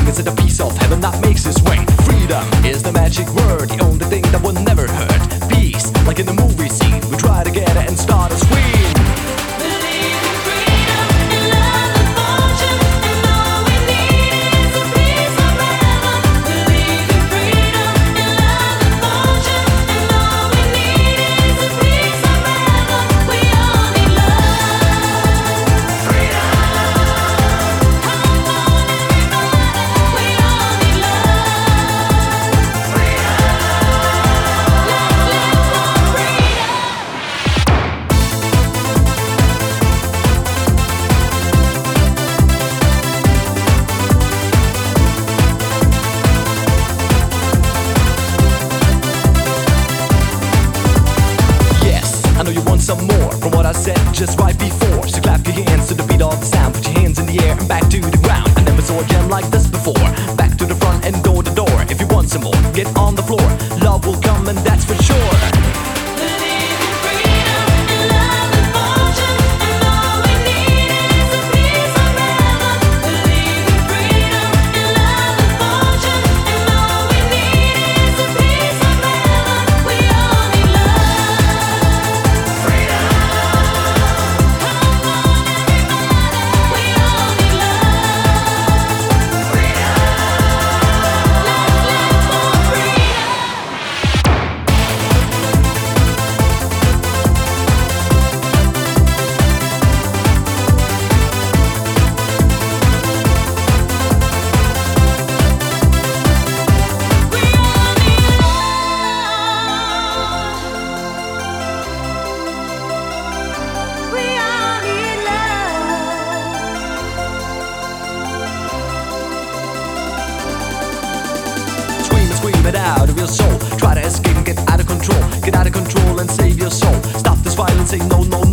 inside a piece of heaven that makes its way. Freedom is the magic word, the only thing that will never hurt. Peace, like in the movie scene, we try to get it and start a scream. Believe in freedom and love and fortune, and all we need is a peace forever. Believe in freedom and love and fortune, and all we need is a peace forever. We all need love, freedom. Come on, everybody, we all need love, freedom. Let's live for freedom. Yes, I know you want some more from what I said just right before. So clap your hands to the beat of the sound, put your hands in the air and back to the ground. I never saw a jam like this before. Back to the front and door to door. If you want some more, get on the floor. Love will come and that's for sure. Believe in freedom and love and fortune, and all we need is a peace forever. Believe in freedom and love and fortune, and all we need is a peace forever. We all need love, freedom. Come on, everybody, we all need love, freedom. Let's live for freedom. We all need love. We all need love. Scream and scream it out of your soul. Try to escape and get out of control. Get out of control and save your soul. Stop this violence, say no, no,